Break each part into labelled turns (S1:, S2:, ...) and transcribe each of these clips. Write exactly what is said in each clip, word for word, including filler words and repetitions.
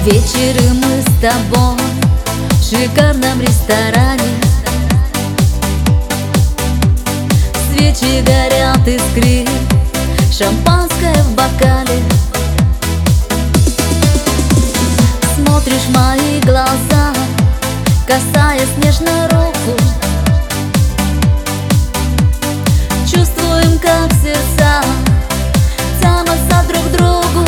S1: Вечеры мы с тобой в шикарном ресторане. Свечи горят, искрит шампанское в бокале. Смотришь в мои глаза, касаясь нежно руку. Чувствуем, как сердца тянутся друг к другу.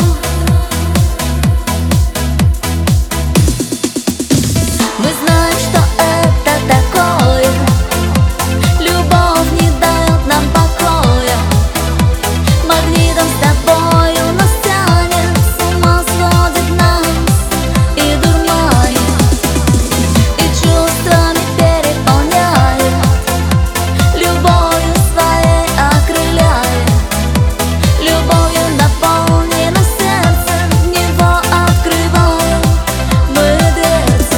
S1: Мы знаем, что это такое. Любовь не дает нам покоя. Магнитом с тобою нас тянет, с ума сводит нас и дурманит, и чувствами переполняет, любовью своей окрыляет. Любовью наполнено сердце, в него открываем мы дверцы.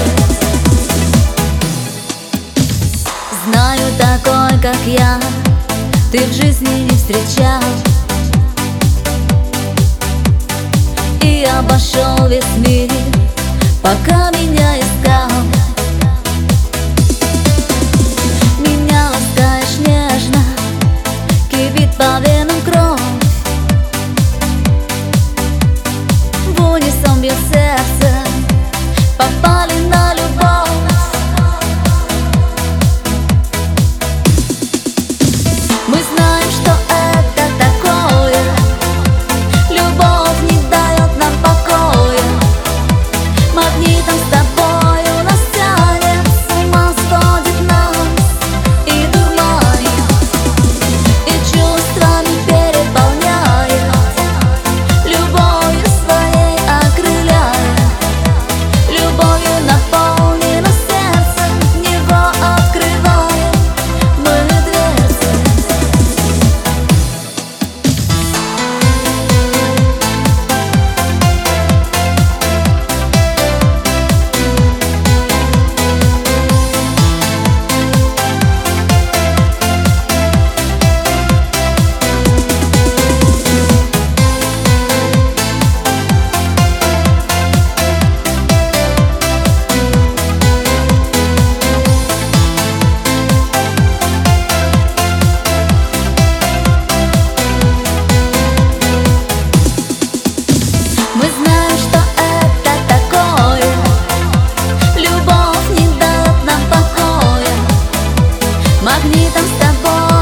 S1: Знаю, такой, как я, ты в жизни не встречал, и обошел весь мир, пока меня искал. Меня ласкаешь нежно, кипит по венам кровь, в унисон бьет сердце, попали на любовь. Мы знаем, что это такое. Любовь не дает нам покоя. Магнитом с тобою нас тянет, с ума сводит нас и дурманит, и чувствами переполняет, любовью своей окрыляет. Любовью наполнено сердце, в него открываем мы дверцы. Мы знаем, что это такое. Любовь не дает нам покоя. Магнитом с тобой